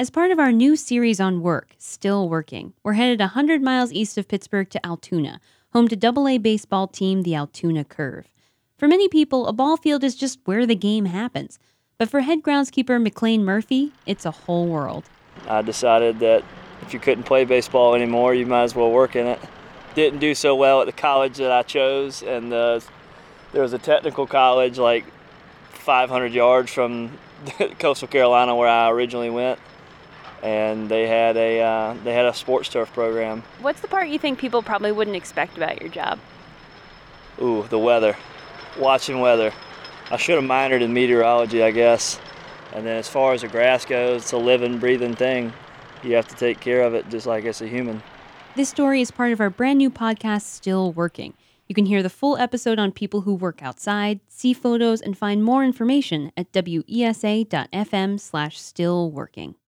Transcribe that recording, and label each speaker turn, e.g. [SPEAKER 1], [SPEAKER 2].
[SPEAKER 1] As part of our new series on work, Still Working, we're headed 100 miles east of Pittsburgh to Altoona, home to AA baseball team the Altoona Curve. For many people, a ball field is just where the game happens. But for head groundskeeper McLean Murphy, it's a whole world.
[SPEAKER 2] I decided that if you couldn't play baseball anymore, you might as well work in it. Didn't do so well at the college that I chose, and there was a technical college like 500 yards from Coastal Carolina where I originally went, and they had a sports turf program.
[SPEAKER 3] What's the part you think people probably wouldn't expect about your job?
[SPEAKER 2] Ooh, the weather. Watching weather. I should have minored in meteorology, I guess. And then as far as the grass goes, it's a living, breathing thing. You have to take care of it just like it's a human.
[SPEAKER 1] This story is part of our brand new podcast, Still Working. You can hear the full episode on people who work outside, see photos, and find more information at wesa.fm/stillworking.